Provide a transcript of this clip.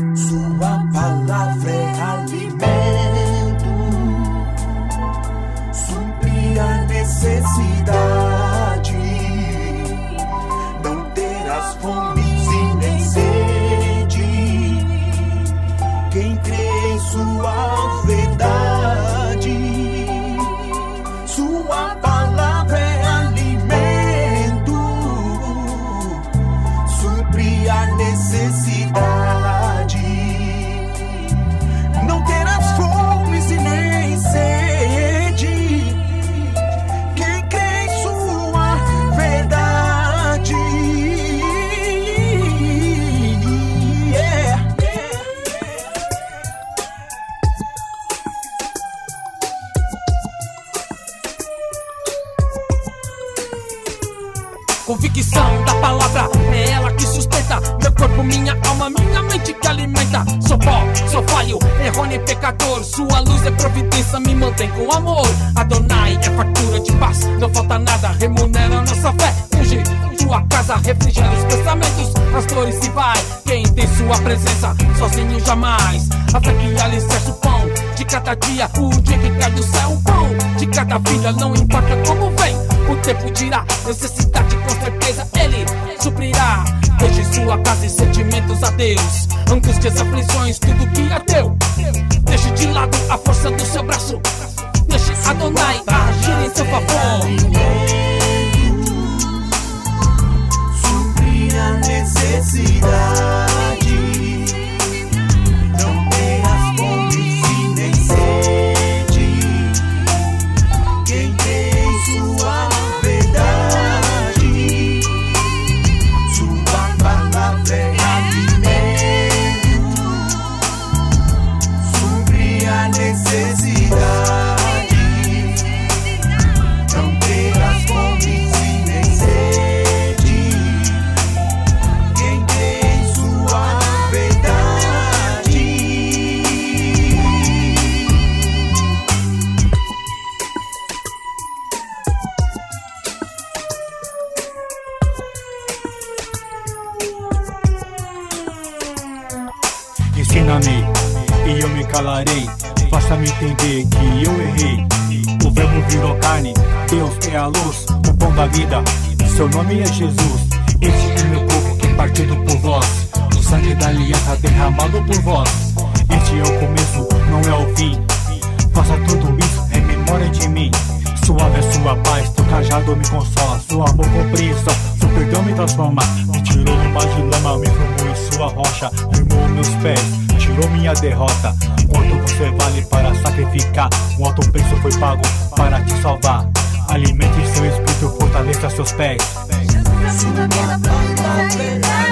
Sua palavra é alimento, supre a necessidade. Não terás fome e nem sede. Quem crê em sua verdade, sua palavra é alimento, supre a necessidade. Não terás fome e nem sede. Quem crê em sua verdade. Yeah. Convicção da palavra é ela que sustenta meu corpo, minha alma, minha mente que alimenta. Sou pó, sou falho, errôneo e pecador. Sua luz é providência, me mantém com amor. Adonai é fartura de paz, não falta nada. Remunera nossa fé, unge sua casa, refrigera os pensamentos. As dores se vai, quem tem sua presença, sozinho jamais. A fé que alicerça o pão de cada dia, o dia que cai do céu, o pão de cada vida. Não importa como vem, o tempo dirá, necessidade com certeza ele suprirá. Deixe sua casa e sentimentos a Deus, angústias, aflições, tudo que é teu. Deixe de lado a força do seu braço, deixe Adonai agir em seu favor. Suprir a necessidade. Não terás fome e nem sede. Quem tem sua verdade, sua palavra é alimento, supre a necessidade. Não terás fome e nem sede. Quem tem sua verdade. Ensina-me e eu me calarei. Faça-me entender que eu errei. O verbo virou carne, Deus é a luz, o pão da vida, seu nome é Jesus. Este é meu corpo que é partido por vós, o sangue da aliança derramado por vós. Este é o começo, não é o fim. Faça tudo isso em memória de mim. Suave é sua paz, teu cajado me consola. Seu amor compreensão, seu perdão me transforma. Me tirou do mar de lama, me formou em sua rocha. Firmou meus pés, tirou minha derrota. Quanto você vale para sacrificar? Um alto preço foi pago para te salvar. Alimente seu espírito, fortaleça seus pés. Sua palavra é